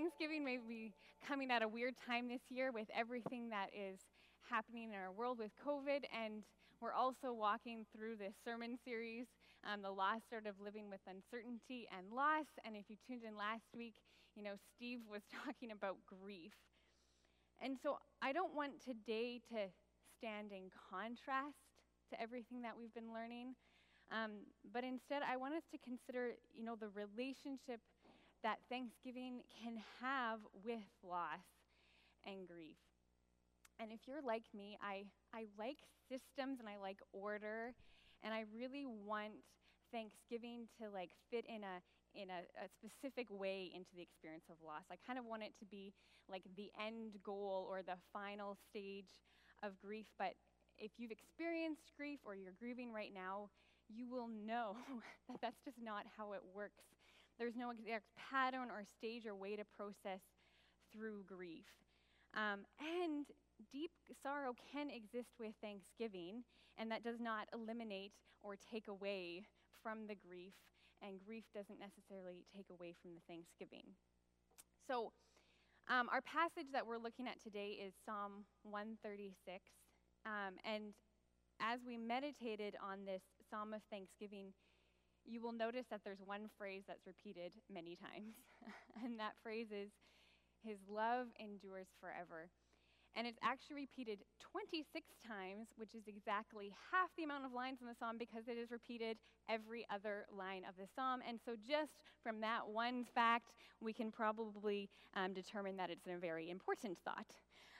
Thanksgiving may be coming at a weird time this year with everything that is happening in our world with COVID, and we're also walking through this sermon series, The Lost Art of Living with Uncertainty and Loss. And if you tuned in last week, Steve was talking about grief. And so I don't want today to stand in contrast to everything that we've been learning, but instead I want us to consider, the relationship that Thanksgiving can have with loss and grief. And if you're like me, I like systems and I like order, and I really want Thanksgiving to fit in a specific way into the experience of loss. I kind of want it to be like the end goal or the final stage of grief. But if you've experienced grief or you're grieving right now, you will know that that's just not how it works. There's no exact pattern or stage or way to process through grief. And deep sorrow can exist with Thanksgiving, and that does not eliminate or take away from the grief, and grief doesn't necessarily take away from the Thanksgiving. So our passage that we're looking at today is Psalm 136, and as we meditated on this Psalm of Thanksgiving, you will notice that there's one phrase that's repeated many times, and that phrase is, "His love endures forever." And it's actually repeated 26 times, which is exactly half the amount of lines in the psalm, because it is repeated every other line of the psalm. And so just from that one fact, we can probably determine that it's a very important thought.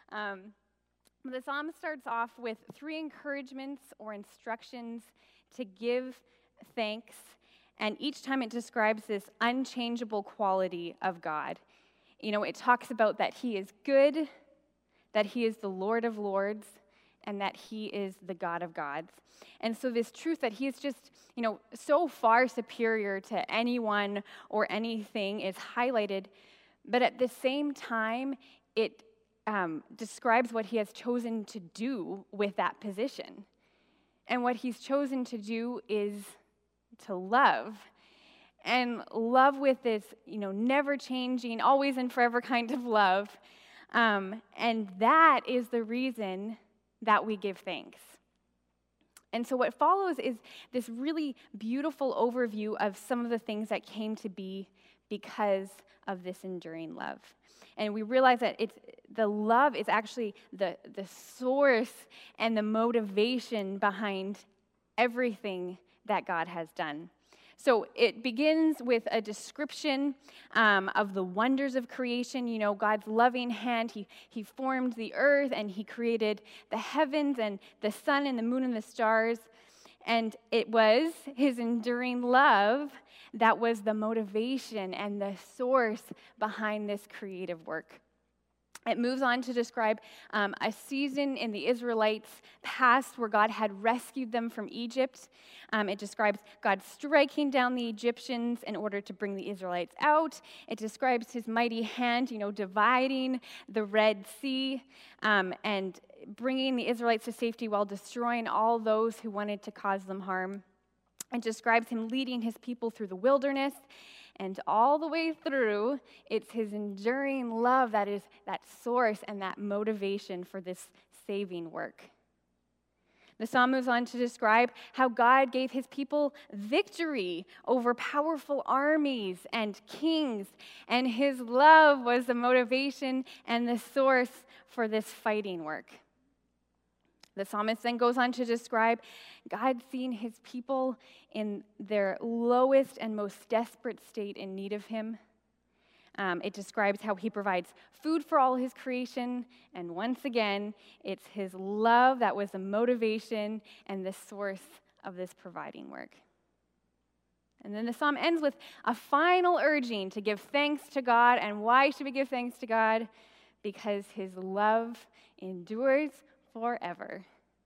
The psalm starts off with 3 encouragements or instructions to give thanks, and each time it describes this unchangeable quality of God. It talks about that He is good, that He is the Lord of lords, and that He is the God of gods. And so this truth that He is just, so far superior to anyone or anything is highlighted, but at the same time, it describes what He has chosen to do with that position. And what He's chosen to do is to love. And love with this, never changing, always and forever kind of love. And that is the reason that we give thanks. And so what follows is this really beautiful overview of some of the things that came to be because of this enduring love. And we realize that the love is actually the source and the motivation behind everything that God has done. So it begins with a description of the wonders of creation. God's loving hand. He formed the earth, and He created the heavens and the sun and the moon and the stars. And it was His enduring love that was the motivation and the source behind this creative work. It moves on to describe a season in the Israelites' past where God had rescued them from Egypt. It describes God striking down the Egyptians in order to bring the Israelites out. It describes His mighty hand, dividing the Red Sea and bringing the Israelites to safety while destroying all those who wanted to cause them harm. It describes Him leading His people through the wilderness. And all the way through, it's His enduring love that is that source and that motivation for this saving work. The psalm moves on to describe how God gave His people victory over powerful armies and kings, and His love was the motivation and the source for this fighting work. The psalmist then goes on to describe God seeing His people in their lowest and most desperate state in need of Him. It describes how He provides food for all His creation, and once again, it's His love that was the motivation and the source of this providing work. And then the psalm ends with a final urging to give thanks to God. And why should we give thanks to God? Because His love endures forever.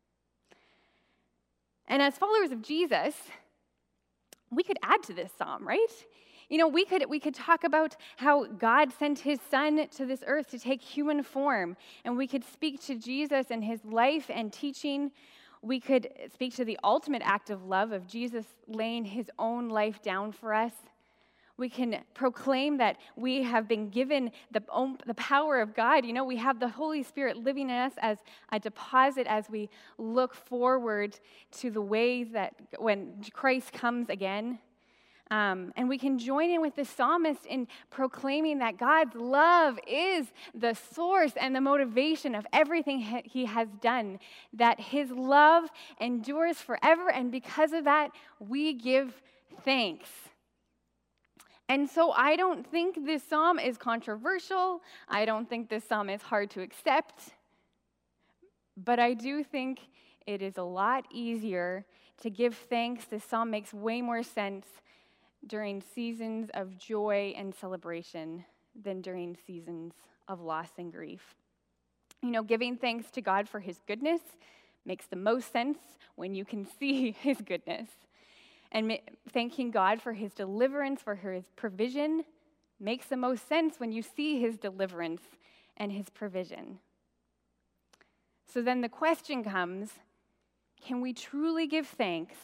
And as followers of Jesus, we could add to this psalm, right? We could talk about how God sent His Son to this earth to take human form, and we could speak to Jesus and His life and teaching. We could speak to the ultimate act of love of Jesus laying His own life down for us. We can proclaim that we have been given the power of God. We have the Holy Spirit living in us as a deposit as we look forward to the ways that when Christ comes again. And we can join in with the psalmist in proclaiming that God's love is the source and the motivation of everything he has done, that his love endures forever, and because of that, we give thanks. And so I don't think this psalm is controversial. I don't think this psalm is hard to accept. But I do think it is a lot easier to give thanks. This psalm makes way more sense during seasons of joy and celebration than during seasons of loss and grief. Giving thanks to God for his goodness makes the most sense when you can see his goodness. And thanking God for his deliverance, for his provision, makes the most sense when you see his deliverance and his provision. So then the question comes, can we truly give thanks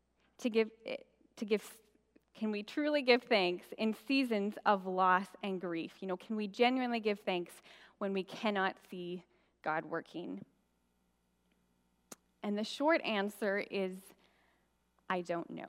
can we truly give thanks in seasons of loss and grief? Can we genuinely give thanks when we cannot see God working? And the short answer is, I don't know.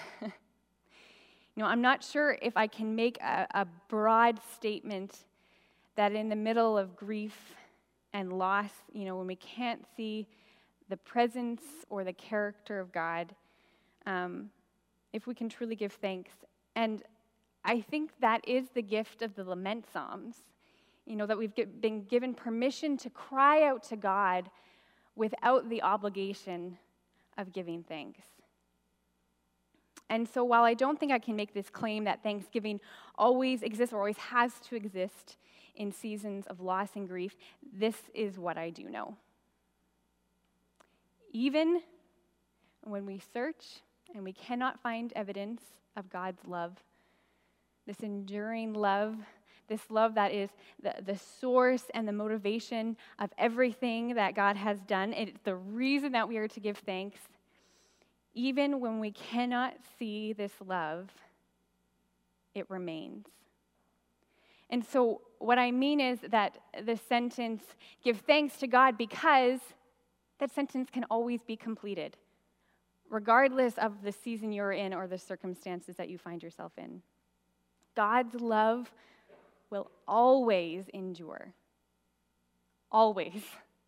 I'm not sure if I can make a broad statement that in the middle of grief and loss, when we can't see the presence or the character of God, if we can truly give thanks. And I think that is the gift of the lament psalms, that we've been given permission to cry out to God without the obligation of giving thanks. And so while I don't think I can make this claim that Thanksgiving always exists or always has to exist in seasons of loss and grief, this is what I do know. Even when we search and we cannot find evidence of God's love, this enduring love, this love that is the source and the motivation of everything that God has done, it's the reason that we are to give thanks. Even when we cannot see this love, it remains. And so what I mean is that the sentence, give thanks to God, because that sentence can always be completed, regardless of the season you're in or the circumstances that you find yourself in. God's love will always endure. Always.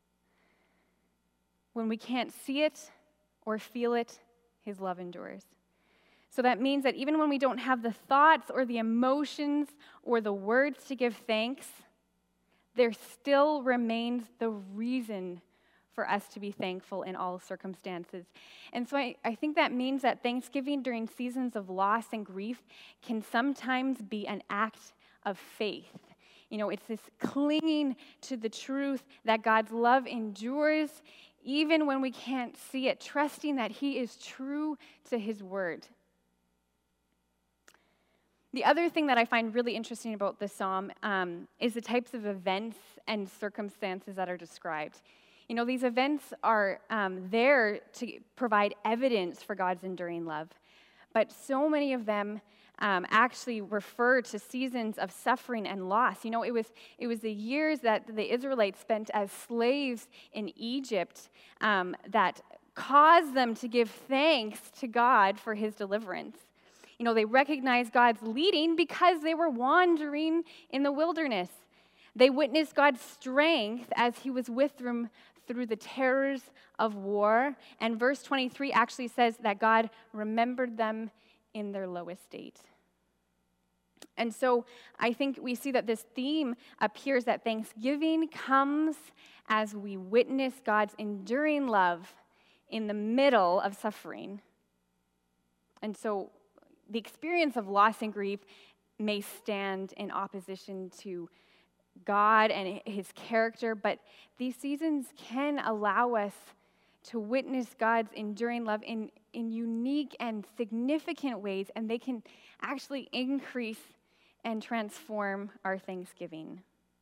When we can't see it or feel it, his love endures. So that means that even when we don't have the thoughts or the emotions or the words to give thanks, there still remains the reason for us to be thankful in all circumstances. And so I think that means that Thanksgiving during seasons of loss and grief can sometimes be an act of faith. It's this clinging to the truth that God's love endures even when we can't see it, trusting that he is true to his word. The other thing that I find really interesting about this psalm is the types of events and circumstances that are described. These events are there to provide evidence for God's enduring love, but so many of them actually refer to seasons of suffering and loss. It was the years that the Israelites spent as slaves in Egypt that caused them to give thanks to God for his deliverance. They recognized God's leading because they were wandering in the wilderness. They witnessed God's strength as he was with them through the terrors of war. And verse 23 actually says that God remembered them in their lowest state. And so I think we see that this theme appears that Thanksgiving comes as we witness God's enduring love in the middle of suffering. And so the experience of loss and grief may stand in opposition to God and his character, but these seasons can allow us to witness God's enduring love in unique and significant ways, and they can actually increase and transform our Thanksgiving.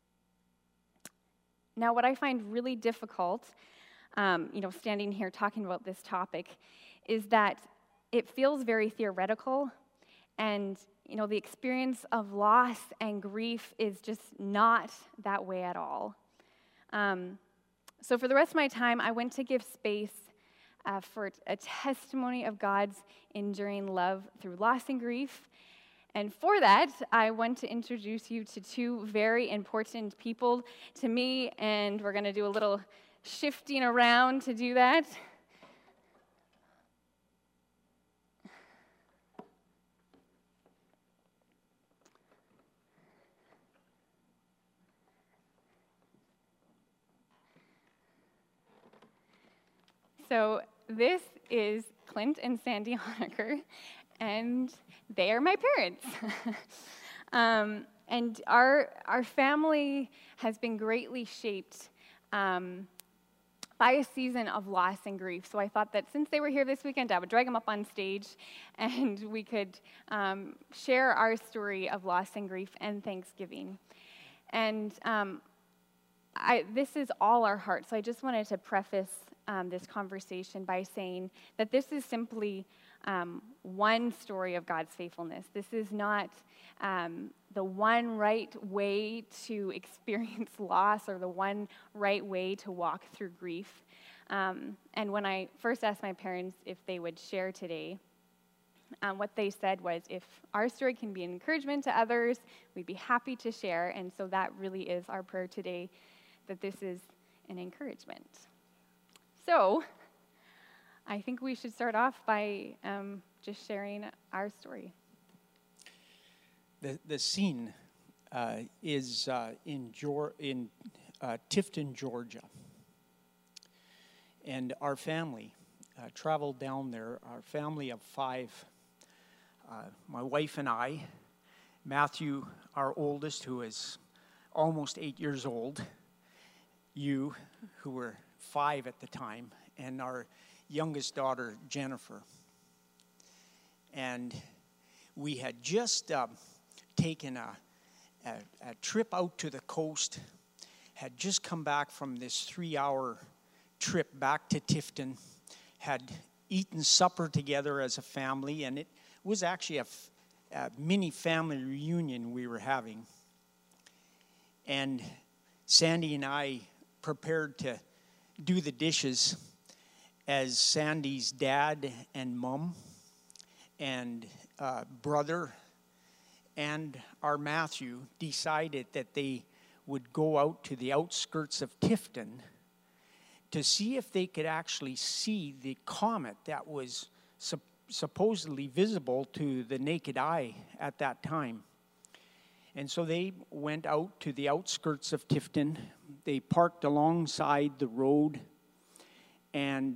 Now, what I find really difficult, standing here talking about this topic, is that it feels very theoretical And, the experience of loss and grief is just not that way at all. So for the rest of my time, I went to give space for a testimony of God's enduring love through loss and grief. And for that, I want to introduce you to two very important people to me, and we're going to do a little shifting around to do that. So this is Clint and Sandy Honaker, and they are my parents. And our family has been greatly shaped by a season of loss and grief. So I thought that since they were here this weekend, I would drag them up on stage, and we could share our story of loss and grief and Thanksgiving. And this is all our heart. So I just wanted to preface this conversation by saying that this is simply one story of God's faithfulness. This is not the one right way to experience loss or the one right way to walk through grief. And when I first asked my parents if they would share today, what they said was, if our story can be an encouragement to others, we'd be happy to share. And so that really is our prayer today, that this is an encouragement. So I think we should start off by just sharing our story. The scene is in Tifton, Georgia. And our family traveled down there, our family of 5, my wife and I, Matthew, our oldest, who is almost 8 years old, you, who were 5 at the time, and our youngest daughter, Jennifer. And we had just taken a trip out to the coast, had just come back from this 3-hour trip back to Tifton, had eaten supper together as a family, and it was actually a mini family reunion we were having. And Sandy and I prepared to do the dishes as Sandy's dad and mom and brother and our Matthew decided that they would go out to the outskirts of Tifton to see if they could actually see the comet that was supposedly visible to the naked eye at that time. And so they went out to the outskirts of Tifton. They parked alongside the road, and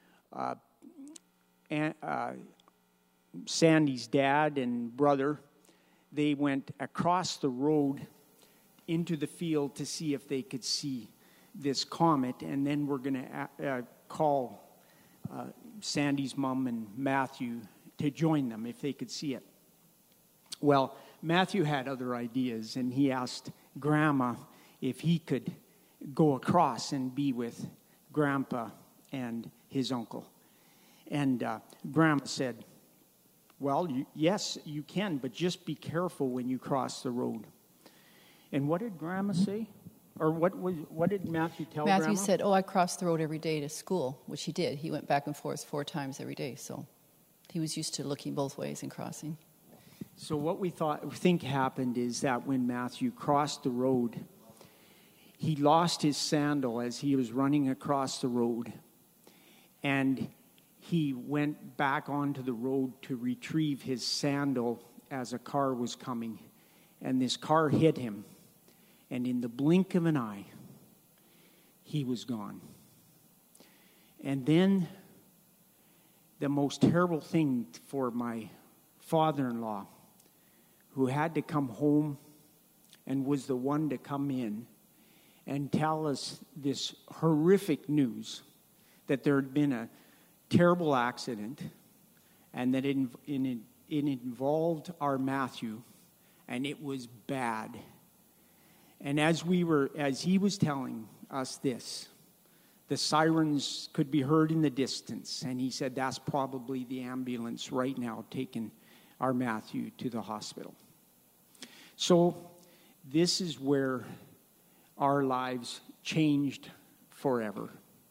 Sandy's dad and brother, they went across the road into the field to see if they could see this comet, and then we're going to call Sandy's mom and Matthew to join them if they could see it. Well, Matthew had other ideas, and he asked Grandma if he could go across and be with Grandpa and his uncle. And Grandma said, well, yes, you can, but just be careful when you cross the road. And what did Grandma say? Or what did Matthew tell Grandma? Matthew said, I crossed the road every day to school, which he did. He went back and forth 4 times every day, so he was used to looking both ways and crossing. So what we think happened is that when Matthew crossed the road, he lost his sandal as he was running across the road, and he went back onto the road to retrieve his sandal as a car was coming, and this car hit him, and in the blink of an eye, he was gone. And then the most terrible thing for my father-in-law, who had to come home and was the one to come in and tell us this horrific news that there had been a terrible accident and that it involved our Matthew, and it was bad. And as he was telling us this, the sirens could be heard in the distance, and he said that's probably the ambulance right now taking our Matthew to the hospital. So this is where our lives changed forever.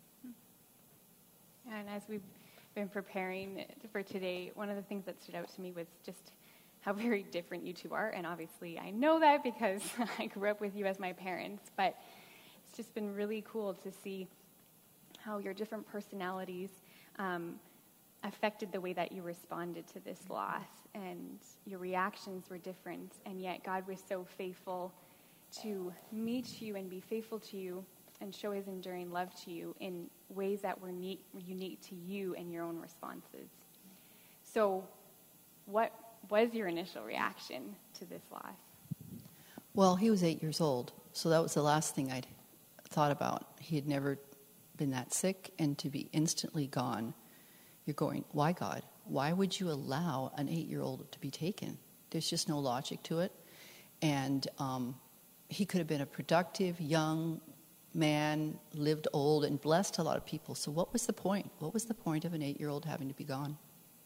And as we've been preparing for today, one of the things that stood out to me was just how very different you two are. And obviously I know that because I grew up with you as my parents, but it's just been really cool to see how your different personalities affected the way that you responded to this loss. And your reactions were different, and yet God was so faithful to meet you and be faithful to you and show his enduring love to you in ways that were unique to you and your own responses. So what was your initial reaction to this loss? Well, he was 8 years old, so that was the last thing I'd thought about. He had never been that sick, and to be instantly gone, you're going, why, God? Why would you allow an 8-year-old to be taken? There's just no logic to it. And he could have been a productive, young man, lived old, and blessed a lot of people. So what was the point? What was the point of an 8-year-old having to be gone?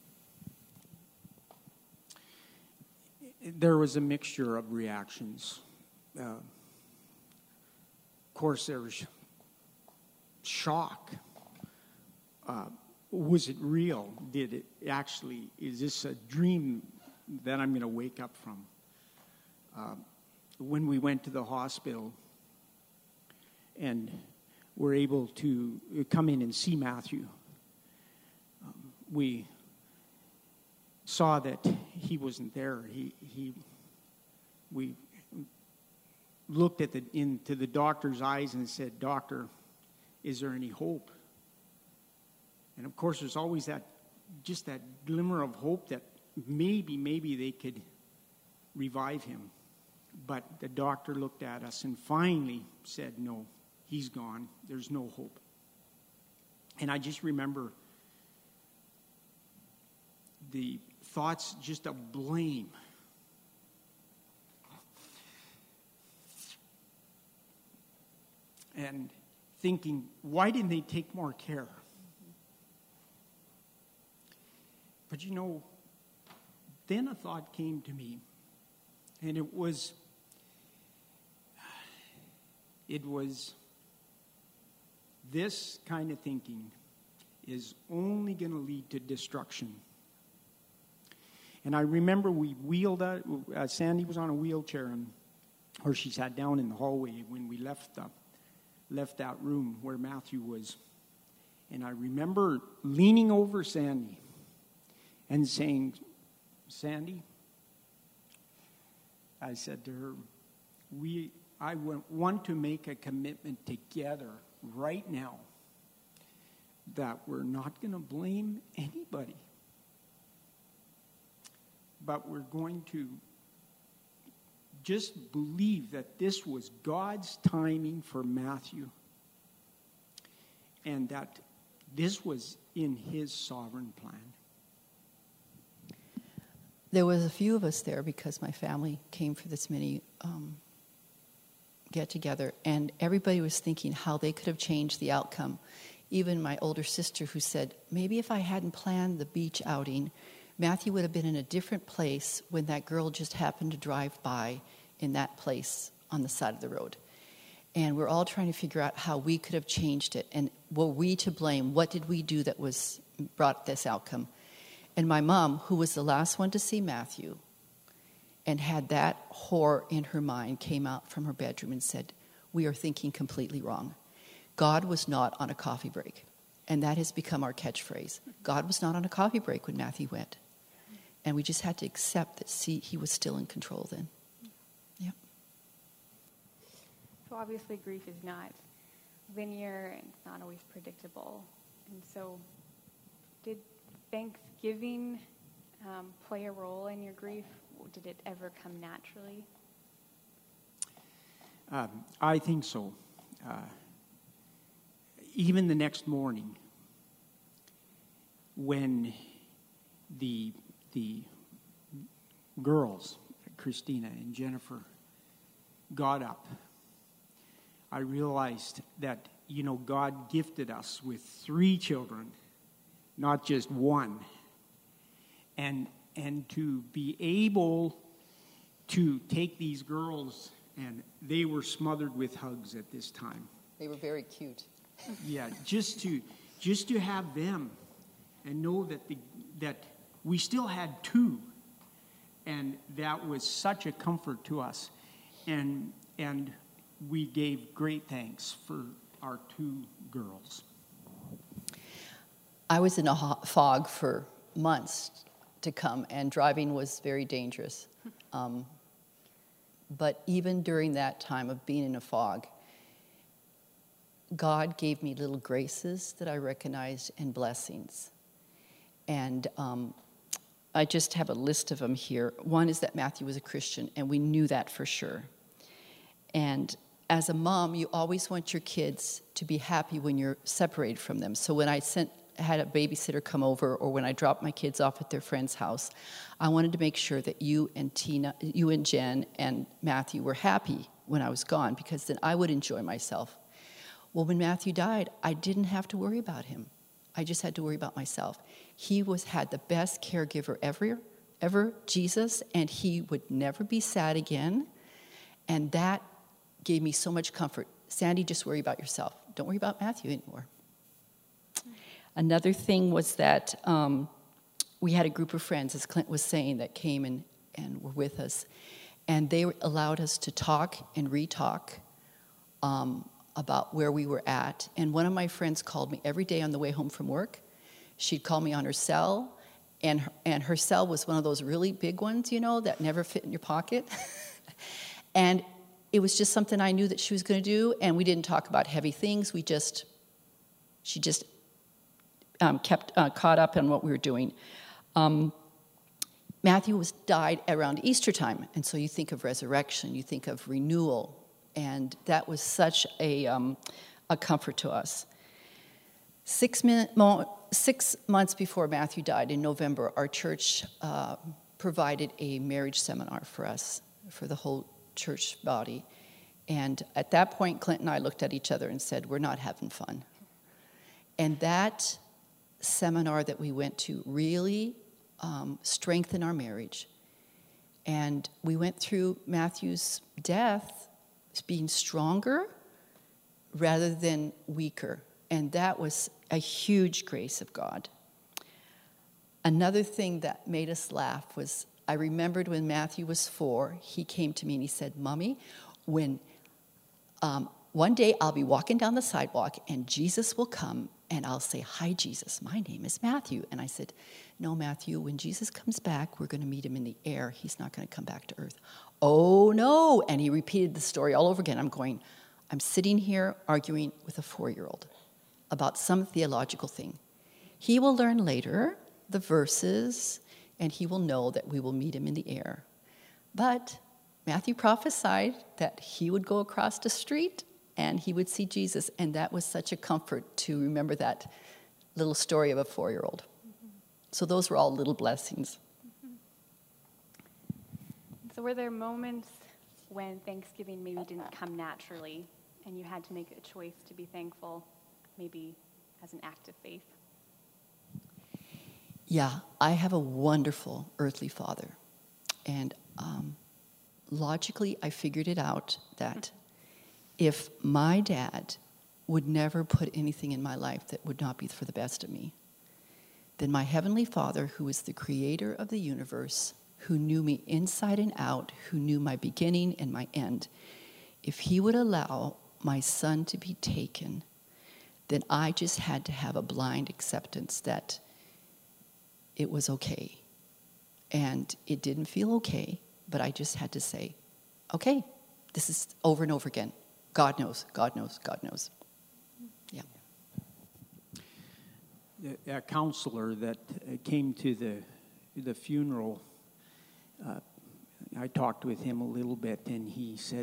There was a mixture of reactions. Of course, there was shock. Was it real? Did it actually, is this a dream that I'm going to wake up from? When we went to the hospital and were able to come in and see Matthew, we saw that he wasn't there. We looked into the doctor's eyes and said, "Doctor, is there any hope?" And of course, there's always that glimmer of hope that maybe they could revive him. But the doctor looked at us and finally said, "No, he's gone. There's no hope." And I just remember the thoughts just of blame. And thinking, why didn't they take more care? But then a thought came to me, and it was this kind of thinking is only going to lead to destruction. And I remember we wheeled out, Sandy was on a wheelchair, or she sat down in the hallway when we left that room where Matthew was. And I remember leaning over Sandy and saying, "Sandy," I said to her, I want to make a commitment together right now that we're not going to blame anybody, but we're going to just believe that this was God's timing for Matthew and that this was in his sovereign plan. There was a few of us there because my family came for this mini get-together, and everybody was thinking how they could have changed the outcome. Even my older sister, who said, maybe if I hadn't planned the beach outing, Matthew would have been in a different place when that girl just happened to drive by in that place on the side of the road. And we're all trying to figure out how we could have changed it, and were we to blame? What did we do that brought this outcome? And my mom, who was the last one to see Matthew and had that horror in her mind, came out from her bedroom and said, "We are thinking completely wrong. God was not on a coffee break." And that has become our catchphrase. God was not on a coffee break when Matthew went. And we just had to accept that, he was still in control then. Yep. So obviously grief is not linear and it's not always predictable. And so did Thanksgiving play a role in your grief? Did it ever come naturally? I think so. Even the next morning, when the girls, Christina and Jennifer, got up, I realized that, God gifted us with 3 children, not just one. And and to be able to take these girls, and they were smothered with hugs at this time. They were very cute. Yeah, just to have them and know that we still had two, and that was such a comfort to us, and we gave great thanks for our two girls. I was in a fog for months to come, and driving was very dangerous. But even during that time of being in a fog, God gave me little graces that I recognized and blessings. And I just have a list of them here. One is that Matthew was a Christian, and we knew that for sure. And as a mom, you always want your kids to be happy when you're separated from them. So when I had a babysitter come over, or when I dropped my kids off at their friend's house, I wanted to make sure that you and Jen and Matthew were happy when I was gone, because then I would enjoy myself. Well, when Matthew died, I didn't have to worry about him. I just had to worry about myself. He had the best caregiver ever, Jesus, and he would never be sad again. And that gave me so much comfort. Sandy, just worry about yourself. Don't worry about Matthew anymore. Another thing was that we had a group of friends, as Clint was saying, that came and were with us. And they allowed us to talk and re-talk about where we were at. And one of my friends called me every day on the way home from work. She'd call me on her cell, and her cell was one of those really big ones, that never fit in your pocket. And it was just something I knew that she was going to do, and we didn't talk about heavy things. She just kept caught up on what we were doing. Matthew died around Easter time, and so you think of resurrection, you think of renewal, and that was such a comfort to us. 6 months before Matthew died, in November, our church provided a marriage seminar for us, for the whole church body. And at that point, Clint and I looked at each other and said, we're not having fun. And that seminar that we went to really strengthened our marriage. And we went through Matthew's death being stronger rather than weaker. And that was a huge grace of God. Another thing that made us laugh was, I remembered when Matthew was 4, he came to me and he said, Mommy, when one day I'll be walking down the sidewalk and Jesus will come and I'll say, hi, Jesus, my name is Matthew. And I said, no, Matthew, when Jesus comes back, we're going to meet him in the air. He's not going to come back to earth. Oh, no. And he repeated the story all over again. I'm sitting here arguing with a 4-year-old about some theological thing. He will learn later the verses, and he will know that we will meet him in the air. But Matthew prophesied that he would go across the street and he would see Jesus, and that was such a comfort to remember that little story of a 4-year-old. Mm-hmm. So those were all little blessings. Mm-hmm. So were there moments when Thanksgiving maybe didn't come naturally and you had to make a choice to be thankful, maybe as an act of faith? Yeah, I have a wonderful earthly father. And logically, I figured it out that if my dad would never put anything in my life that would not be for the best of me, then my heavenly Father, who is the creator of the universe, who knew me inside and out, who knew my beginning and my end, if he would allow my son to be taken, then I just had to have a blind acceptance that it was okay. And it didn't feel okay, but I just had to say, okay, this is over and over again. God knows, God knows, God knows. Yeah. A counselor that came to the funeral, I talked with him a little bit, and he said,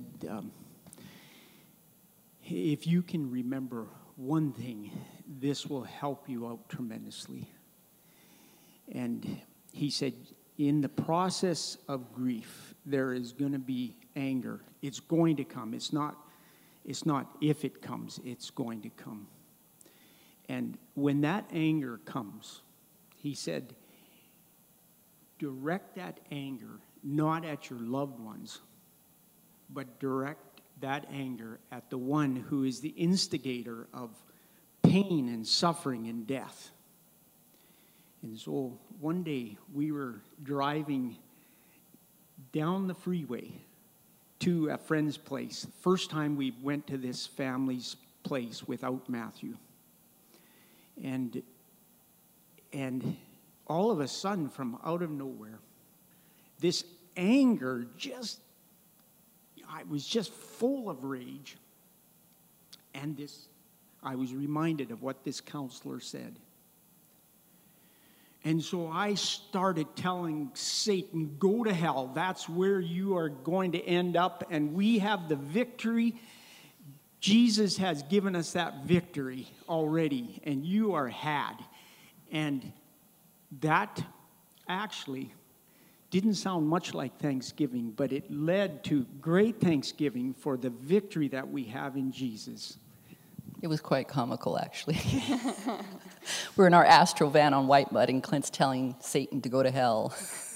if you can remember one thing, this will help you out tremendously. And he said, in the process of grief, there is going to be anger. It's going to come. It's not if it comes, it's going to come. And when that anger comes, he said, direct that anger not at your loved ones, but direct that anger at the one who is the instigator of pain and suffering and death. And so one day we were driving down the freeway to a friend's place. First time we went to this family's place without Matthew. And all of a sudden, from out of nowhere, this anger I was just full of rage. And I was reminded of what this counselor said. And so I started telling Satan, go to hell. That's where you are going to end up. And we have the victory. Jesus has given us that victory already. And you are had. And that actually didn't sound much like Thanksgiving, but it led to great Thanksgiving for the victory that we have in Jesus. It was quite comical, actually. We're in our Astro van on White Mud, and Clint's telling Satan to go to hell.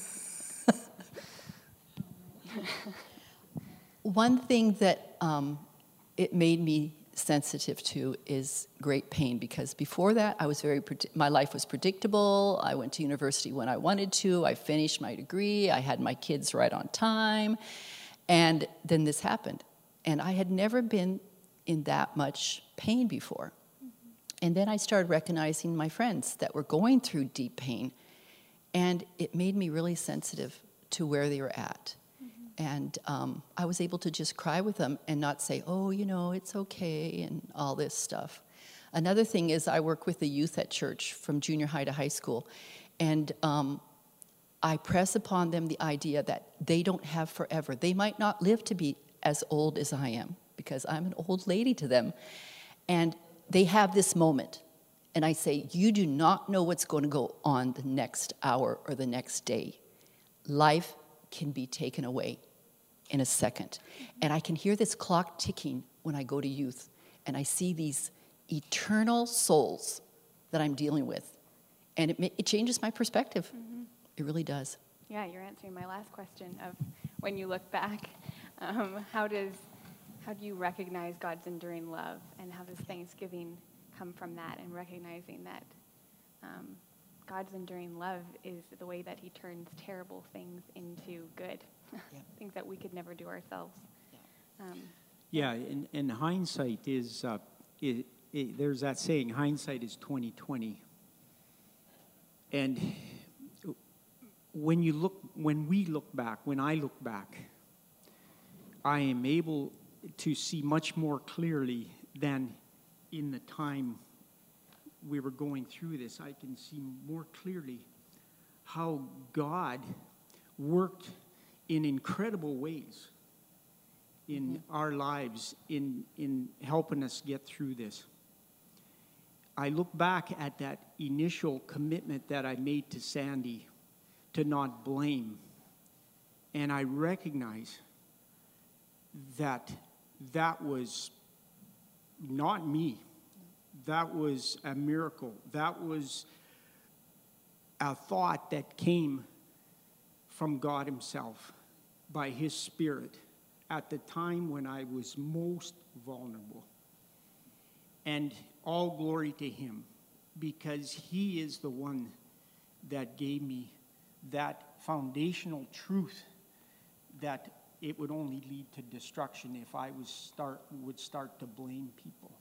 One thing that it made me sensitive to is great pain, because before that I was my life was predictable. I went to university when I wanted to. I finished my degree. I had my kids right on time. And then this happened. And I had never been in that much pain before. And then I started recognizing my friends that were going through deep pain. And it made me really sensitive to where they were at. And I was able to just cry with them and not say, oh, it's okay, and all this stuff. Another thing is I work with the youth at church from junior high to high school. And I press upon them the idea that they don't have forever. They might not live to be as old as I am, because I'm an old lady to them. And they have this moment. And I say, you do not know what's going to go on the next hour or the next day. Life can be taken away in a second. And I can hear this clock ticking when I go to youth, and I see these eternal souls that I'm dealing with. And it changes my perspective. Mm-hmm. It really does. Yeah, you're answering my last question of when you look back, how do you recognize God's enduring love, and how does Thanksgiving come from that, and recognizing that God's enduring love is the way that he turns terrible things into good, things that we could never do ourselves. And hindsight is, there's that saying, hindsight is 20/20. And when I look back, I am able to see much more clearly than in the time we were going through this. I can see more clearly how God worked in incredible ways in our lives in helping us get through this. I look back at that initial commitment that I made to Sandy to not blame, and I recognize that was not me. That was a miracle. That was a thought that came from God himself by his Spirit at the time when I was most vulnerable. And all glory to him, because he is the one that gave me that foundational truth that it would only lead to destruction if I would start to blame people.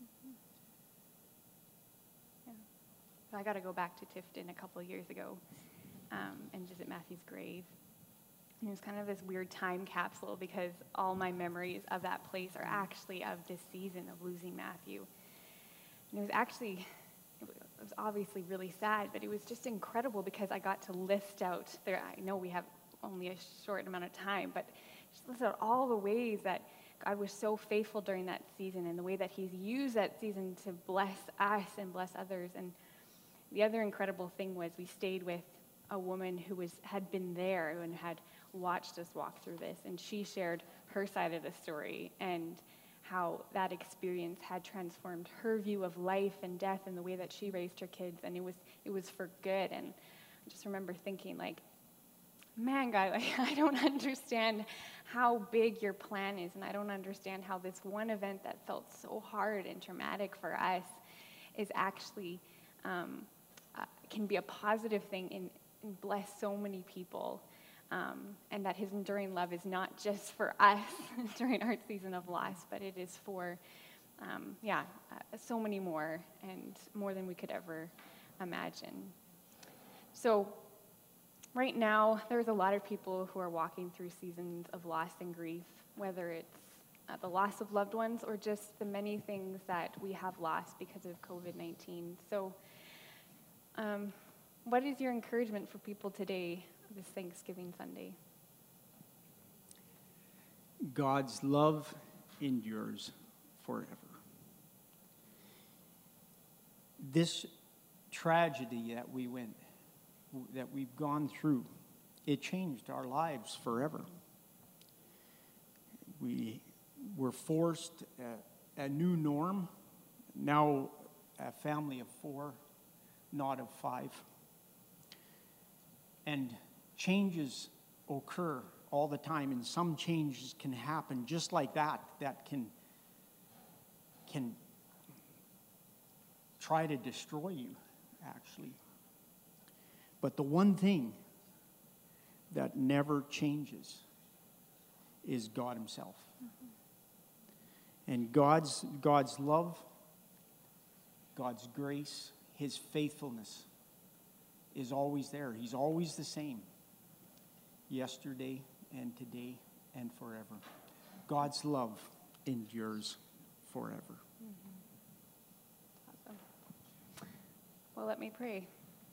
So I got to go back to Tifton a couple of years ago and visit Matthew's grave. And it was kind of this weird time capsule, because all my memories of that place are actually of this season of losing Matthew. And it was obviously really sad, but it was just incredible because I got to list out there. I know we have only a short amount of time, but just list out all the ways that God was so faithful during that season, and the way that he's used that season to bless us and bless others. And the other incredible thing was we stayed with a woman who had been there and had watched us walk through this, and she shared her side of the story and how that experience had transformed her view of life and death and the way that she raised her kids, and it was for good. And I just remember thinking, like, man, God, I don't understand how big your plan is, and I don't understand how this one event that felt so hard and traumatic for us is actually can be a positive thing and bless so many people, and that his enduring love is not just for us during our season of loss, but it is for, so many more, and more than we could ever imagine. So right now, there's a lot of people who are walking through seasons of loss and grief, whether it's the loss of loved ones or just the many things that we have lost because of COVID-19. So what is your encouragement for people today, this Thanksgiving Sunday? God's love endures forever. This tragedy that we've gone through, it changed our lives forever. We were forced a new norm, now a family of 4, not of 5. And changes occur all the time, and some changes can happen just like that can try to destroy you, actually. But the one thing that never changes is God himself. Mm-hmm. And God's love, God's grace, his faithfulness is always there. He's always the same, yesterday and today and forever. God's love endures forever. Mm-hmm. Awesome. Well, let me pray.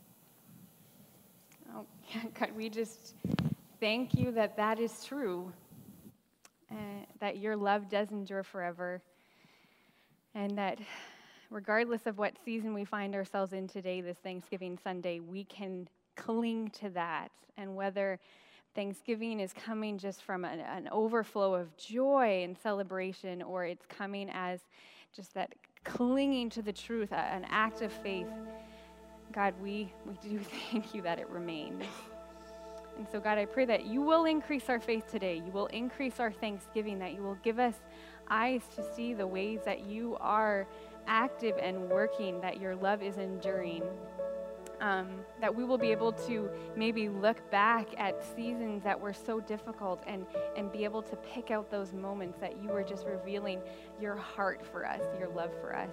Oh, God, we just thank you that is true, that your love does endure forever, and that regardless of what season we find ourselves in today, this Thanksgiving Sunday, we can cling to that. And whether Thanksgiving is coming just from an overflow of joy and celebration, or it's coming as just that clinging to the truth, an act of faith, God, we do thank you that it remains. And so, God, I pray that you will increase our faith today. You will increase our thanksgiving, that you will give us eyes to see the ways that you are active and working, that your love is enduring, that we will be able to maybe look back at seasons that were so difficult and be able to pick out those moments that you were just revealing your heart for us, your love for us.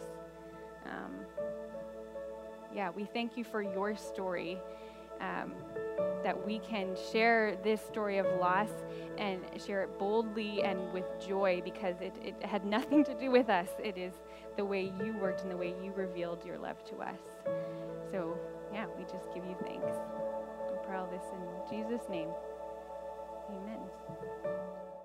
We thank you for your story, that we can share this story of loss and share it boldly and with joy, because it had nothing to do with us. It is the way you worked and the way you revealed your love to us. So, we just give you thanks. We pray all this in Jesus' name. Amen.